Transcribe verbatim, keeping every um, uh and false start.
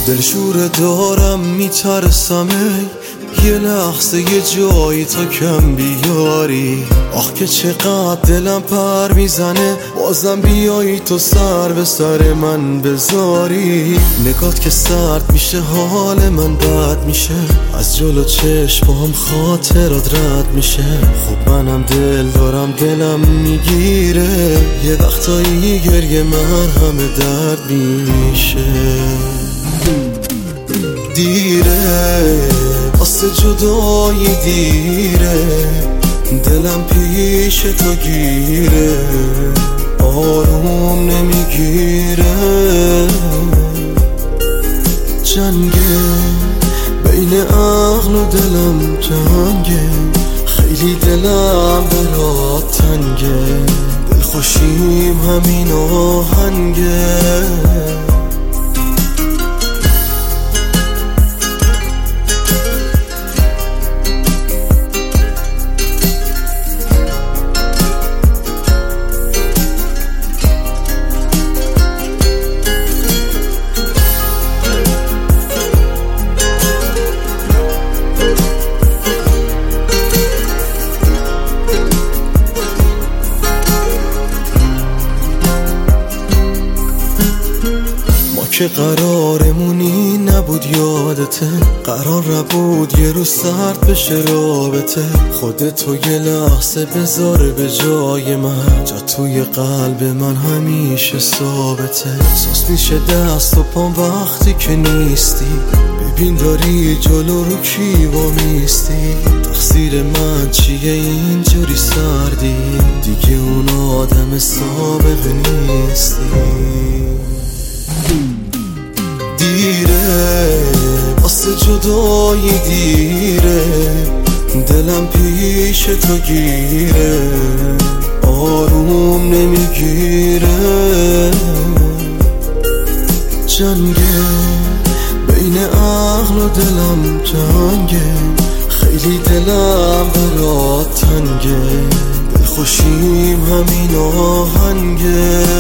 دلشور دارم میترسم یه لحظه یه جایی تا کم بیاری. آخ که چقدر دلم پر میزنه بازم بیایی تو سر به سر من بذاری. نگات که سرد میشه حال من بد میشه، از جلو چشمام خاطرات رد میشه. خب منم دل دارم دلم میگیره، یه وقتایی گریه من همه درد میشه. دیره واسه جدایی دیره، دلم پیش تو گیره، آروم نمیگیره. جنگه بین عقل و دلم جنگه، خیلی دلم برات تنگه، دلخوشیم همین آهنگه. که قرارمونی نبود یادته، قرار نبود یه روز سرد بشه رابطه. خودتو یه لحظه بذار به جای من، جا توی قلب من همیشه ثابته. سوس میشه دست و پام وقتی که نیستی، ببین داری جلو رو کی وامیستی. تقصیر من چیه اینجوری سردی، دیگه اون آدم سابقه نیستی. دیره واسه جدایی دیره، دلم پیش تو گیره، آروم نمیگیره. جنگه بین عقل و دلم جنگه، خیلی دلم برات تنگه، دلخوشیم همین آهنگه.